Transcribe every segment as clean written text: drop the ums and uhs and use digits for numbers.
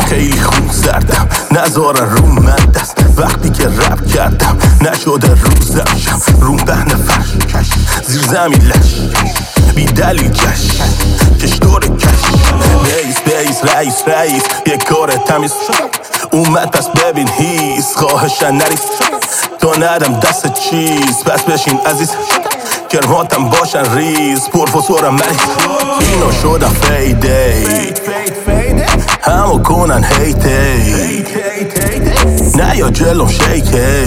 خیلی خون سردم نذارن رو من دست وقتی که رپ کردم نشده روزم شم روم دهن فرش زیر زمین لش بی دلیل کش دور کش بیس رئیس یک کار تمیز اومد پس ببین هیس خواهشن نریس تا ندم دست چیز پس بشین عزیز کرماتم باشن ریز پروفسورم مریض اینو شدم فیده همو کنن هیته نه یا جلوم شیکه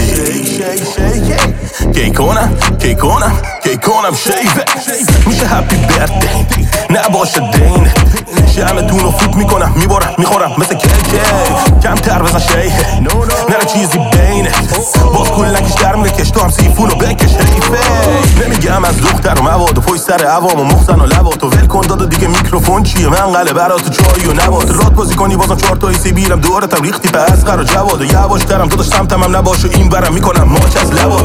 کی کنم شیفه میشه هپی برده نباشه دینه شمتون رو فوت میکنم میبارم میخورم مثل کیکه کم تر بزن شیهه نره چیزی بینه باز کل نکش در میره کش تو هم سیفون رو بکش حیفه نمیگم از دختر و مواد و پوی سر عوام و مخزن و لبات و ول کن دادا دیگه میکروفون چیه من قله برات چای و نبات رات بازی کنی بازم 4 تا ایسی بیرم دورتم ریختی به اصغر و جواد و یواش ترم داداش سمتم هم نباش و این برم میکنم ماچ از لبات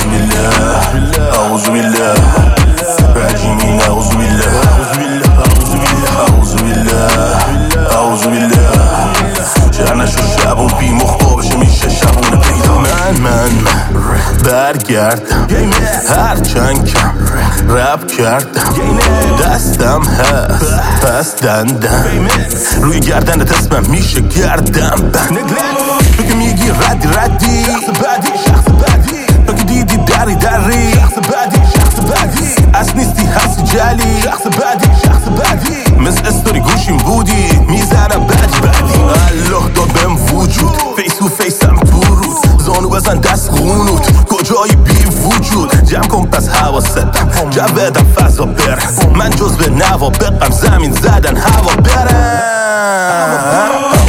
اعوذ بالله رجیمین اعوذ بالله اعوذ بالله جرنش و شبون بی مخبا بشه میشه شبونه پیدا من برگردم هرچند کم رپ کردم دستم هست پس دندم روی گردنت اسمم میشه گردم تو که میگی ردی شخص بعدی تو که دیدی دری شخص بعدی از نیستی هستی جلی شخص بعدی مثل استوری گوشیم بودی میزنم بدی الله داد بهم وجود فیس تو فیسم تو رود زانو بزن دست خونود کجایی بی وجود جمع کن پس حواستم جو بدم فضا برم من جز به نوا بقم زمین زدن هوا برم